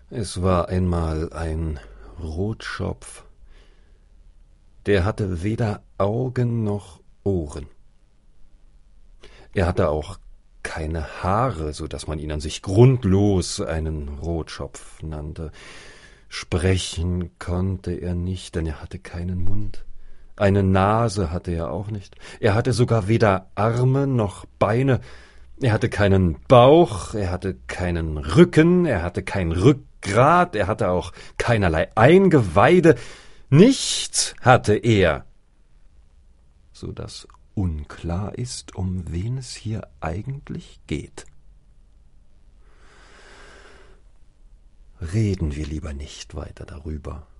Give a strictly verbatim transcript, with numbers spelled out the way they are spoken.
Es war einmal ein Rotschopf, der hatte weder Augen noch Ohren. Er hatte auch keine Haare, so daß man ihn an sich grundlos einen Rotschopf nannte. Sprechen konnte er nicht, denn er hatte keinen Mund. Eine Nase hatte er auch nicht. Er hatte sogar weder Arme noch Beine. Er hatte keinen Bauch, er hatte keinen Rücken, er hatte kein Rückgrat, er hatte auch keinerlei Eingeweide. Nichts hatte er, so daß unklar ist, um wen es hier eigentlich geht. Reden wir lieber nicht weiter darüber.